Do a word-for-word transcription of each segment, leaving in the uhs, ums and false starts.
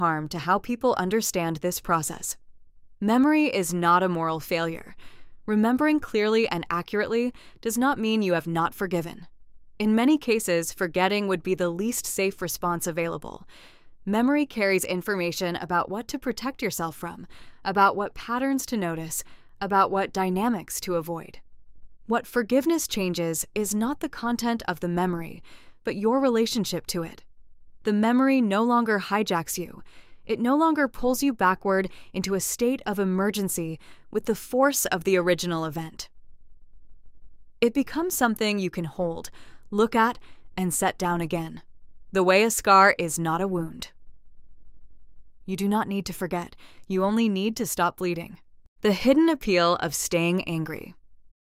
harm to how people understand this process. Memory is not a moral failure. Remembering clearly and accurately does not mean you have not forgiven. In many cases, forgetting would be the least safe response available. Memory carries information about what to protect yourself from, about what patterns to notice, about what dynamics to avoid. What forgiveness changes is not the content of the memory, but your relationship to it. The memory no longer hijacks you. It no longer pulls you backward into a state of emergency with the force of the original event. It becomes something you can hold, look at, and set down again. The way a scar is not a wound. You do not need to forget. You only need to stop bleeding. The hidden appeal of staying angry.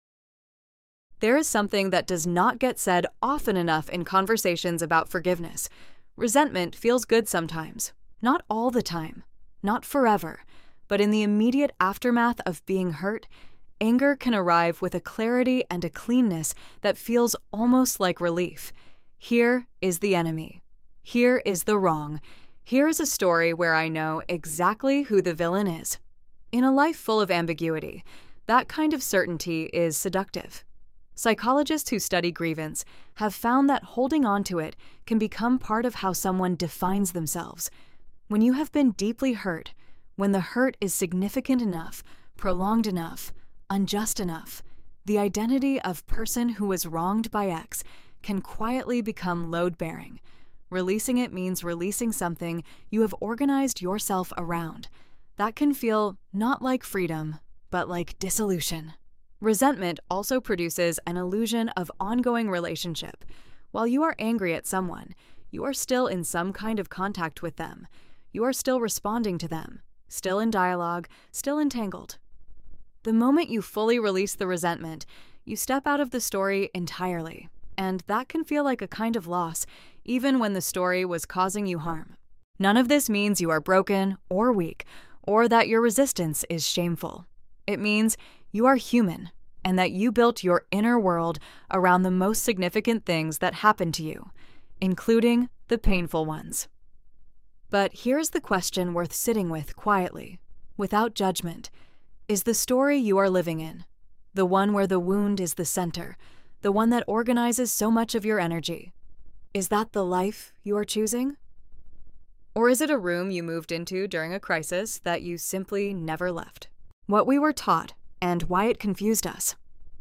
There is something that does not get said often enough in conversations about forgiveness. Resentment feels good sometimes. Not all the time. Not forever. But in the immediate aftermath of being hurt, anger can arrive with a clarity and a cleanness that feels almost like relief. Here is the enemy. Here is the wrong. Here is a story where I know exactly who the villain is. In a life full of ambiguity, that kind of certainty is seductive. Psychologists who study grievance have found that holding on to it can become part of how someone defines themselves. When you have been deeply hurt, when the hurt is significant enough, prolonged enough, unjust enough, the identity of person who was wronged by X can quietly become load-bearing. Releasing it means releasing something you have organized yourself around. That can feel not like freedom, but like dissolution. Resentment also produces an illusion of ongoing relationship. While you are angry at someone, you are still in some kind of contact with them. You are still responding to them, still in dialogue, still entangled. The moment you fully release the resentment, you step out of the story entirely, and that can feel like a kind of loss, even when the story was causing you harm. None of this means you are broken or weak, or that your resistance is shameful. It means you are human, and that you built your inner world around the most significant things that happened to you, including the painful ones. But here's the question worth sitting with quietly, without judgment. Is the story you are living in, the one where the wound is the center, the one that organizes so much of your energy, is that the life you are choosing? Or is it a room you moved into during a crisis that you simply never left? What we were taught and why it confused us.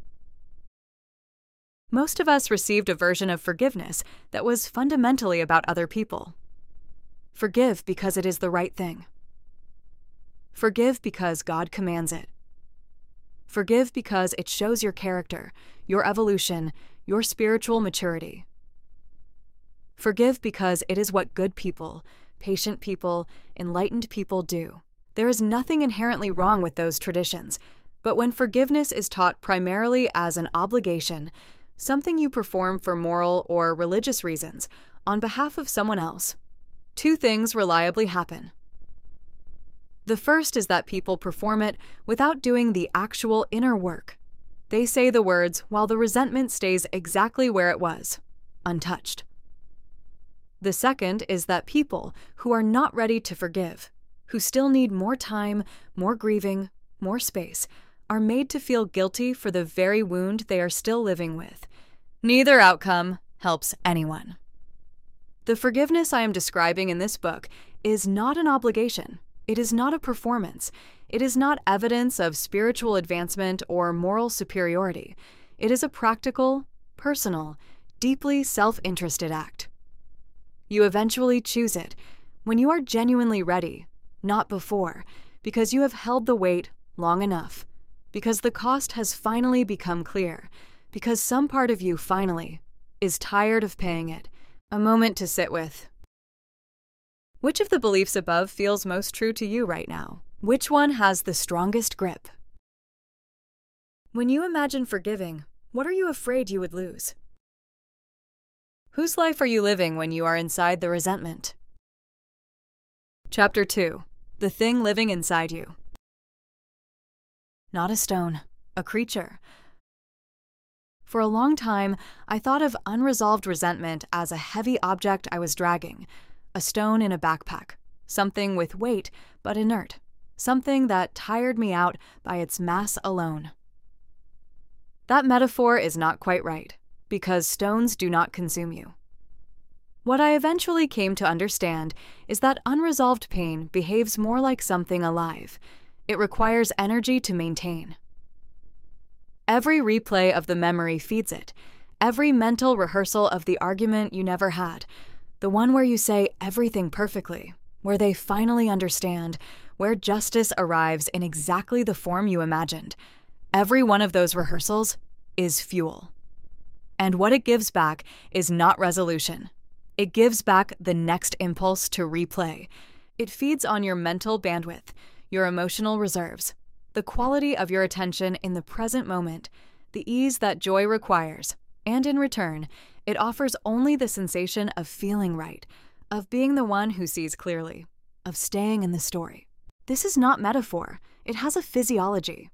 Most of us received a version of forgiveness that was fundamentally about other people. Forgive because it is the right thing. Forgive because God commands it. Forgive because it shows your character, your evolution, your spiritual maturity. Forgive because it is what good people, patient people, enlightened people do. There is nothing inherently wrong with those traditions, but when forgiveness is taught primarily as an obligation, something you perform for moral or religious reasons, on behalf of someone else, two things reliably happen. The first is that people perform it without doing the actual inner work. They say the words while the resentment stays exactly where it was, untouched. The second is that people who are not ready to forgive, who still need more time, more grieving, more space, are made to feel guilty for the very wound they are still living with. Neither outcome helps anyone. The forgiveness I am describing in this book is not an obligation. It is not a performance. It is not evidence of spiritual advancement or moral superiority. It is a practical, personal, deeply self-interested act. You eventually choose it when you are genuinely ready, not before, because you have held the weight long enough, because the cost has finally become clear, because some part of you finally is tired of paying it. A moment to sit with. Which of the beliefs above feels most true to you right now? Which one has the strongest grip? When you imagine forgiving, what are you afraid you would lose? Whose life are you living when you are inside the resentment? Chapter two. The thing living inside you. Not a stone, a creature. For a long time, I thought of unresolved resentment as a heavy object I was dragging, a stone in a backpack, something with weight but inert, something that tired me out by its mass alone. That metaphor is not quite right, because stones do not consume you. What I eventually came to understand is that unresolved pain behaves more like something alive. It requires energy to maintain. Every replay of the memory feeds it, every mental rehearsal of the argument you never had, the one where you say everything perfectly, where they finally understand, where justice arrives in exactly the form you imagined. Every one of those rehearsals is fuel. And what it gives back is not resolution. It gives back the next impulse to replay. It feeds on your mental bandwidth, your emotional reserves, the quality of your attention in the present moment, the ease that joy requires, and in return, it offers only the sensation of feeling right, of being the one who sees clearly, of staying in the story. This is not metaphor. It has a physiology.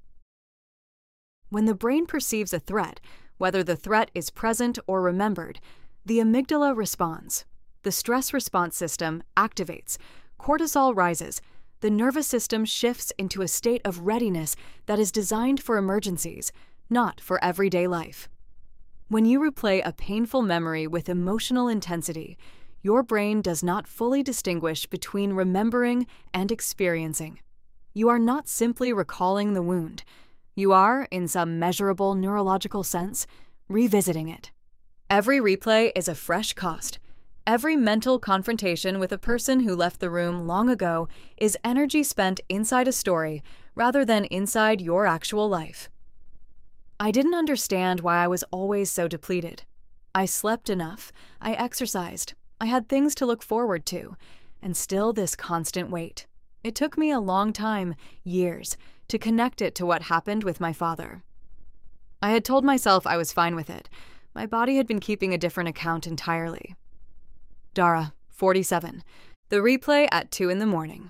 When the brain perceives a threat, whether the threat is present or remembered, the amygdala responds. The stress response system activates. Cortisol rises. The nervous system shifts into a state of readiness that is designed for emergencies, not for everyday life. When you replay a painful memory with emotional intensity, your brain does not fully distinguish between remembering and experiencing. You are not simply recalling the wound. You are, in some measurable neurological sense, revisiting it. Every replay is a fresh cost. Every mental confrontation with a person who left the room long ago is energy spent inside a story rather than inside your actual life. I didn't understand why I was always so depleted. I slept enough, I exercised, I had things to look forward to, and still this constant weight. It took me a long time, years, to connect it to what happened with my father. I had told myself I was fine with it. My body had been keeping a different account entirely. Dara, forty-seven. The replay at two in the morning.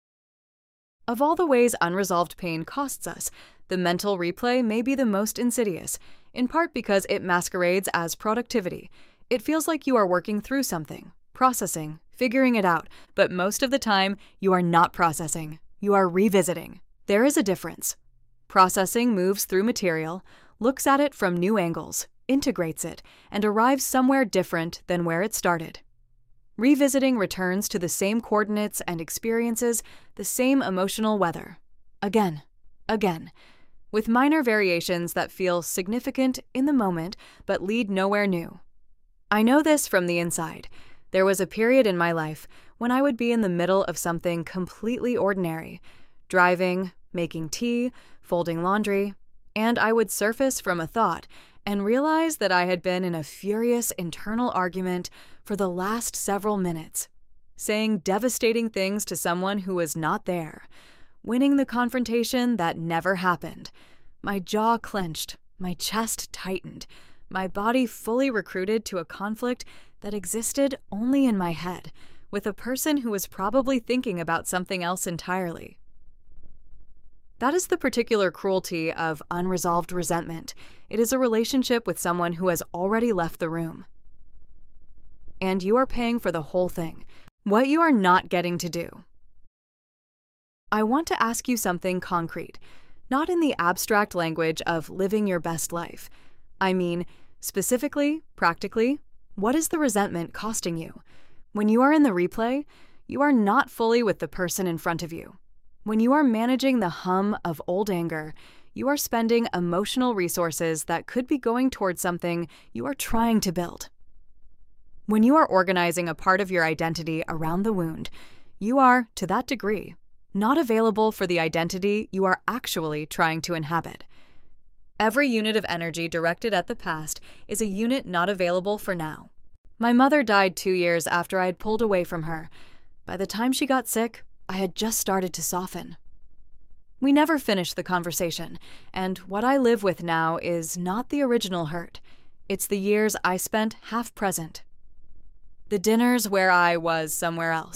Of all the ways unresolved pain costs us, the mental replay may be the most insidious, in part because it masquerades as productivity. It feels like you are working through something, processing, figuring it out, but most of the time, you are not processing. You are revisiting. There is a difference. Processing moves through material, looks at it from new angles, integrates it, and arrives somewhere different than where it started. Revisiting returns to the same coordinates and experiences, the same emotional weather. Again, again, with minor variations that feel significant in the moment but lead nowhere new. I know this from the inside. There was a period in my life when I would be in the middle of something completely ordinary, driving, making tea, folding laundry, and I would surface from a thought and realize that I had been in a furious internal argument for the last several minutes, saying devastating things to someone who was not there, winning the confrontation that never happened. My jaw clenched, my chest tightened, my body fully recruited to a conflict that existed only in my head, with a person who was probably thinking about something else entirely. That is the particular cruelty of unresolved resentment. It is a relationship with someone who has already left the room. And you are paying for the whole thing, what you are not getting to do. I want to ask you something concrete, not in the abstract language of living your best life. I mean, specifically, practically, what is the resentment costing you? When you are in the replay, you are not fully with the person in front of you. When you are managing the hum of old anger, you are spending emotional resources that could be going towards something you are trying to build. When you are organizing a part of your identity around the wound, you are, to that degree, not available for the identity you are actually trying to inhabit. Every unit of energy directed at the past is a unit not available for now. My mother died two years after I had pulled away from her. By the time she got sick, I had just started to soften. We never finished the conversation, and what I live with now is not the original hurt. It's the years I spent half present. The dinners where I was somewhere else.